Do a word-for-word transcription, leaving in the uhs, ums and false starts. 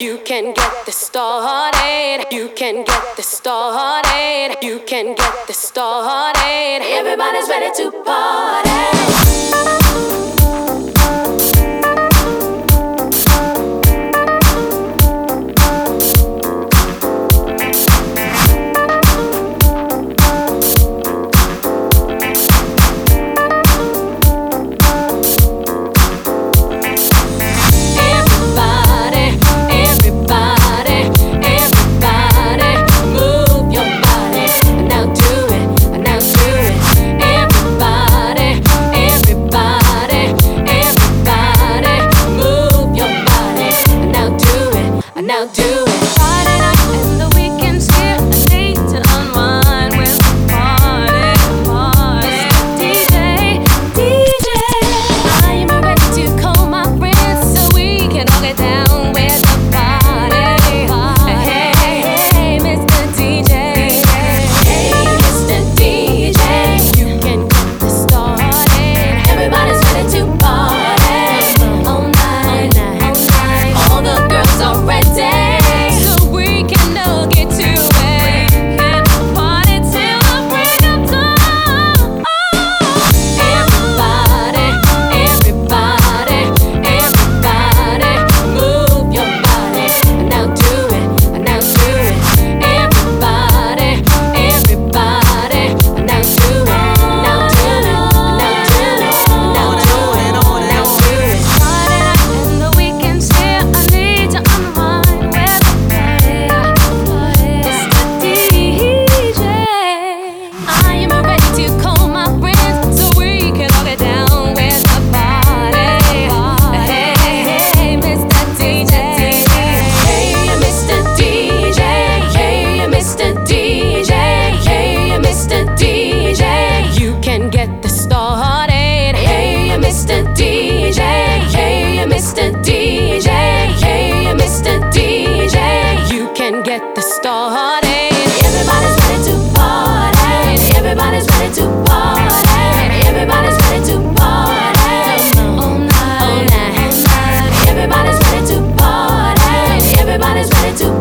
You can get this started. You can get this started. You can get this started. Everybody's ready to party. Now do it. Friday night and the weekend's here. I need to unwind with the party, party. D J, D J, I am ready to call my friends so we can all get down with the party, party. Hey, hey, hey, Mister D J, hey, Mister D J, you can get this started. Everybody's ready to party all night, all night. All the girls are ready. Get this started. Everybody's ready to party. Everybody's ready to party. Everybody's ready to party. All night, all night, all night. Everybody's ready to party. Everybody's ready to party.